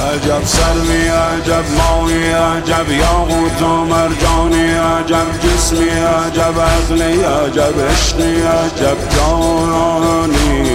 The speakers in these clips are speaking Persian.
عجب سروی عجب ماهی عجب یاقوت و مرجانی عجب جسمی عجب عقلی عجب عشقی عجب جانانی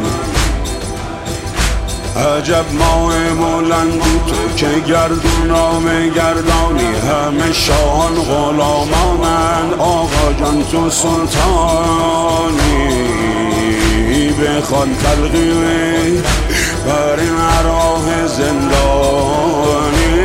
عجب ماه بلندی تو که گردونام گردانی همه شاهان غلامانند آقا جان تو سلطانی بخوان تلقیه بر راه زندانی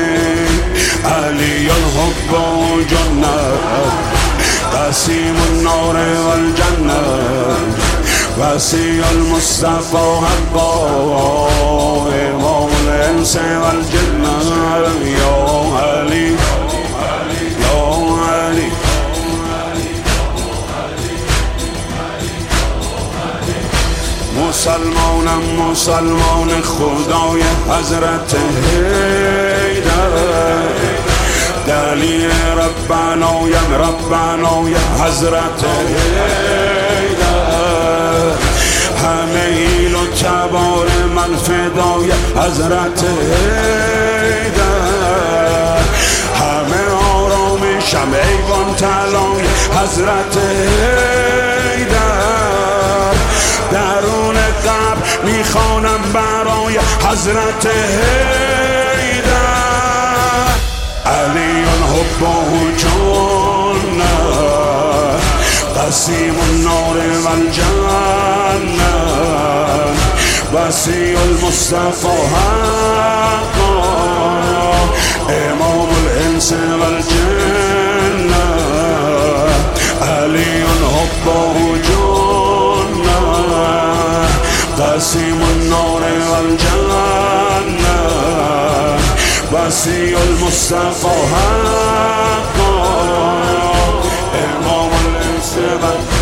علی الحب و جنت قسیم النار و الجنه وسیع المصطفى حقا امام الانس و الجنه یا علی یا علی مسلمانم مسلمان خدای حضرت حیدر دلی ربنایم ربنای حضرت حیدر همه ایل و تبار من فدای حضرت حیدر همه آرامشم ایوان طلای حضرت حیدر درون قبر میخوانم برای حضرت حیدر علی حبه جنه قسیم النار و الجنه وسیع المصطفى حقا امام الانس و الجنه علی حبه جنه قسیم النار و الجنه وسیع المصطفى حقا امام الانس و